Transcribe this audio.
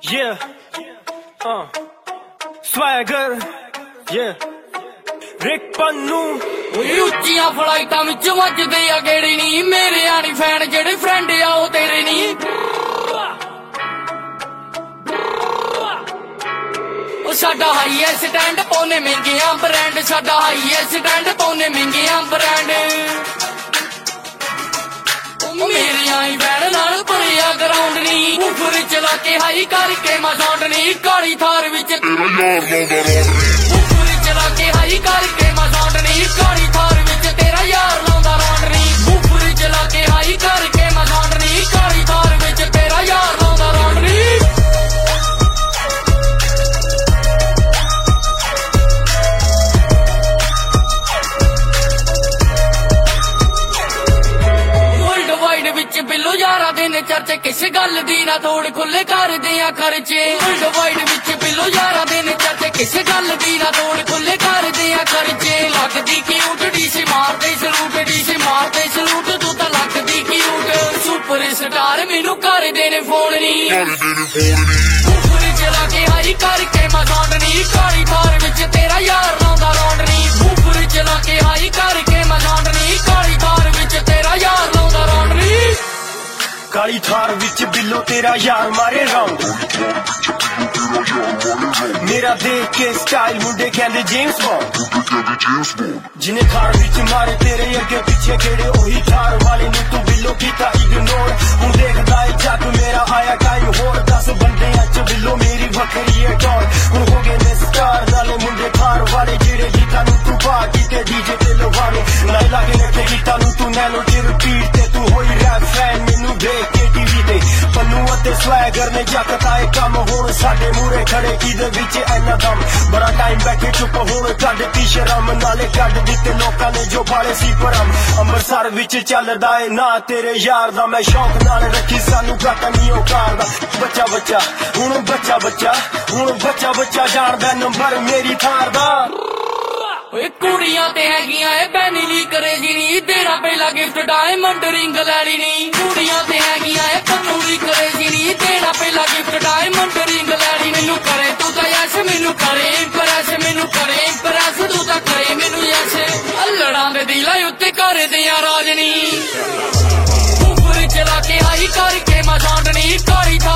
Yeah, swagger, yeah, Rick Pannu। ਉੱਚੀਆਂ ਫਲਾਈਟਾਂ ਵਿੱਚ ਵੱਜਦੇ ਆ ਗੇੜੇ ਨੀ, ਮੇਰੇ ਆਣੀ ਫੈਨ ਜਿਹੜੇ ਫਰੈਂਡ ਆ ਉਹ ਤੇਰੇ ਨੀ। ਉਹ ਸਾਡਾ ਹਾਈ ਐ ਸਟੈਂਡ ਪਾਉਨੇ ਮਹਿੰਗੀਆਂ ਬ੍ਰਾਂਡ, ਸਾਡਾ ਹਾਈ ਐ ਸਟੈਂਡ ਪਾਉਨੇ ਮਹਿੰਗੀਆਂ ਬ੍ਰਾਂਡ। ਮੇਰੇ ਆਈ ਫੈਨ ਨਾਲ ਭਰਿਆ ਗਰਾਊਂਡ ਨੀ, ਉੱਪਰ ਚਲਾ ਕੇ ਹਾਈ ਕਰਕੇ ਮਸਾਉਂਡ ਨੀ, ਕਾਲੀ ਥਾਰ ਵਿੱਚ ਤੇਰਾ ਯਾਰ ਲਾਉਂਦਾ ਰੌਂਡ ਨੀ। ਉੱਪਰ ਚਲਾ ਕੇ ਹਾਈ ਕਰਕੇ ਮਸਾਉਂਡ ਨੀ, ਕਾਲੀ ਥਾਰ ਵਿੱਚ ਤੇਰਾ ਯਾਰ ਲਾਉਂਦਾ ਰੌਂਡ ਨੀ। ਉੱਪਰ ਚਲਾ ਕੇ ਹਾਈ ਕਰਕੇ ਮਸਾਉਂਡ ਨੀ, ਕਾਲੀ ਥਾਰ ਵਿੱਚ ਤੇਰਾ ਯਾਰ ਲਾਉਂਦਾ ਰੌਂਡ ਨੀ। ਵਿੱਚ ਬਿੱਲੋ ਯਾਰਾਂ ਦੇ ਨੇ ਚਰਚੇ, ਕਿਸੇ ਗੱਲ ਦੀ ਨਾ ਤੋੜ ਖੁੱਲੇ ਕਰਦੇ ਆ ਖਰਚੇ। ਵਰਲਡ ਵਾਈਡ ਵਿੱਚ ਬਿੱਲੋ ਯਾਰਾਂ ਦੇ ਨੇ ਚਰਚੇ, ਕਿਸੇ ਗੱਲ ਦੀ ਨਾ ਤੋੜ ਖੁੱਲੇ ਕਰਦੇ ਆ ਖਰਚੇ। ਲੱਗਦੀ ਕਿਊਟ ਡੀਸੀ ਮਾਰਦੇ ਸਲੂਟ, ਡੀਸੀ ਮਾਰਦੇ ਸਲੂਟ, ਤੂੰ ਤਾਂ ਲੱਗਦੀ ਕਿਊਟ। ਸੁਪਰ ਸਟਾਰ ਮੈਨੂੰ ਕਰਦੇ ਨੇ ਫੋਨ ਨੀ, ਉੱਪਰ ਚਲਾ ਕੇ ਹਾਈ ਕਰਕੇ ਮਸਾਉਂਡ ਨੀ, ਕਾਲੀ ਥਾਰ ਵਿੱਚ ਤੇਰਾ ਯਾਰ ਲਾਉਂਦਾ ਰੌਂਡ ਨੀ। ਉੱਪਰ ਚਲਾ ਕੇ ਹਾਈ ਕਰਕੇ ਮਸਾਉਂਡ ਨੀ, ਕਾਲੀ ਥਾਰ ਵਿੱਚ ਤੇਰਾ ਯਾਰ ਲਾਉਂਦਾ ਰੌਂਡ ਨੀ। ਕਾਲੀ ਥਾਰ ਵਿੱਚ ਬਿੱਲੋ ਤੇਰਾ ਯਾਰ ਮਾਰੇ ਰਾਉਂਡ, ਮੇਰਾ ਦੇਖ ਕੇ ਸਟਾਈਲ ਮੁੰਡੇ ਕਹਿੰਦੇ ਜੇਮਸ ਬੌਂਡ। ਜਿਨੇ ਥਾਰ ਵਿੱਚ ਮਾਰੇ ਤੇਰੇ ਅੱਗੇ ਪਿੱਛੇ ਕਿਹੜੇ, ਉਹੀ ਥਾਰ ਵਾਲੇ ਨੂੰ ਤੂੰ ਬਿੱਲੋ ਕੀਤਾ ਇਗਨੋਰ। ਹੁਣ ਦੇਖਦਾ ਏ ਜੱਗ ਮੇਰਾ ਆਇਆ ਟਾਈਮ ਹੋਰ, 10 ਬੰਦਿਆਂ ਚ ਬਿੱਲੋ ਮੇਰੀ ਵੱਖਰੀ ਏ ਟੌਰ। ਹੁਣ ਹੋ ਗਏ ਨੇ ਸਟਾਰ ਨਾਲੇ ਮੁੰਡੇ ਥਾਰ ਵਾਲੇ, ਜਿਹੜੇ ਗੀਤਾਂ ਨੂੰ ਤੂੰ ਪਾ ਕੀਤੇ ਡੀਜੇ ਤੇ ਲਵਾਵੇ। ਨਹੀਂ ਲਾਗੇ ਨੇ ਗੀਤਾਂ ਨੂੰ ਤੂੰ ਨੈਨੋ ਚ ਰਿਪੀਟ ਤੇ ਤੂੰ ਹੋਈ ਰੈਪ ਫੈਨ ਮੈਨੂੰ ਦੇਖ ਕੇ ਟੀਵੀ ਤੇ। ਪੰਨੂ ਅਤੇ ਸਵੈਗਰ ਨੇ ਜੱਕਤਾ ਏ ਕੰਮ, ਹੁਣ ਸਾਡੇ ਮੂਹਰੇ ਖੜੇ ਕਿਹਦੇ ਵਿੱਚ ਇੰਨਾ ਦਮ। ਬੜਾ ਟਾਈਮ ਬੈਠੇ ਚੁੱਪ ਹੁਣ ਕੱਢਤੀ ਸ਼ਰਮ, ਨਾਲੇ ਕੱਢ ਦਿੱਤੇ ਲੋਕਾਂ ਨੇ ਜੋ ਬਾਲੇ ਸੀ ਭਰਮ। ਅੰਮ੍ਰਿਤਸਰ ਵਿੱਚ ਚੱਲਦਾ ਏ ਨਾ ਤੇਰੇ ਯਾਰ ਦਾ, ਮੈਂ ਸ਼ੌਕ ਨਾਲ ਰੱਖੀ ਸਾਨੂੰ ਘਾਟਾ ਨਹੀਂ ਔਕਾਰ ਦਾ। ਬੱਚਾ ਬੱਚਾ ਹੁਣ ਬੱਚਾ ਬੱਚਾ, ਹੁਣ ਬੱਚਾ ਬੱਚਾ ਜਾਣਦਾ ਨੰਬਰ ਮੇਰੀ ਥਾਰ ਦਾ। ਓਏ ਕੁੜੀਆਂ ਤੇ ਹੈਗੀਆਂ ਏ ਬੈਨੀਲੀ ਕਰੇਜੀ ਨੀ, ਤੇਰਾ ਪਹਿਲਾ ਗਿਫਟ ਡਾਇਮੰਡ ਰਿੰਗ ਲੈਣੀ ਨੀ। ਕੁੜੀਆਂ ਤੇ ਹੈਗੀਆਂ ਏ ਪੰਨੂਲੀ ਕਰੇਜੀ ਨੀ, ਤੇਰਾ ਪਹਿਲਾ ਗਿਫਟ ਡਾਇਮੰਡ ਰਿੰਗ ਲੈਣੀ। ਮੈਨੂੰ ਕਰੇ ਤੂੰ ਤਾਂ ਯੈਸ, ਮੈਨੂੰ ਕਰੇ ਇੰਪ੍ਰੈਸ, ਮੈਨੂੰ ਕਰੇ ਇੰਪ੍ਰੈਸ, ਤੂੰ ਤਾਂ ਕਰੇ ਮੈਨੂੰ ਯੈਸ। ਅਲੜਾਂ ਦੇ ਦਿਲਾਂ ਉੱਤੇ ਕਰਦੇ ਆ ਰਾਜ ਨੀ, ਉੱਪਰ ਚਲਾ ਕੇ ਹਾਈ ਕਰਕੇ ਮਸਾਉਂਡ ਨੀ, ਕਾਲੀ ਥਾਰ